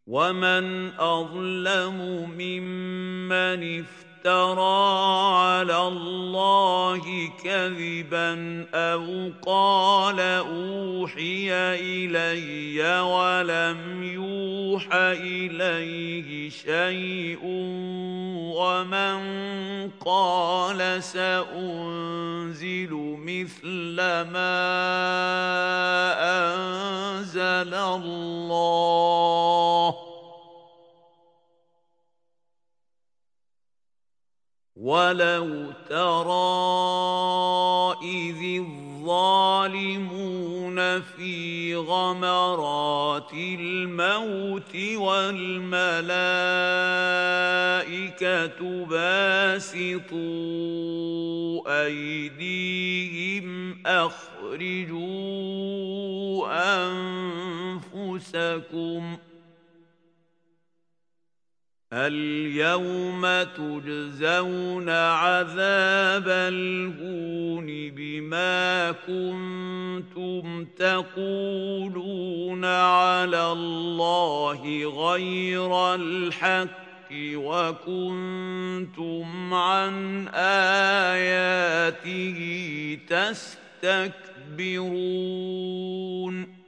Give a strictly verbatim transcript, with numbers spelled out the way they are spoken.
ومن أظلم ممن افترى على الله كذبا أو قال أوحي إلي ولم يوح إليه شيء ومن قال سأنزل مثل ما أنزل الله ولو ترى إذ الظالمون في غمرات الموت والملائكة باسطوا أيديهم أخرجوا أنفسكم اليوم تجزون عذاب الهون بما كنتم تقولون على الله غير الحق وكنتم عن آياته تستكبرون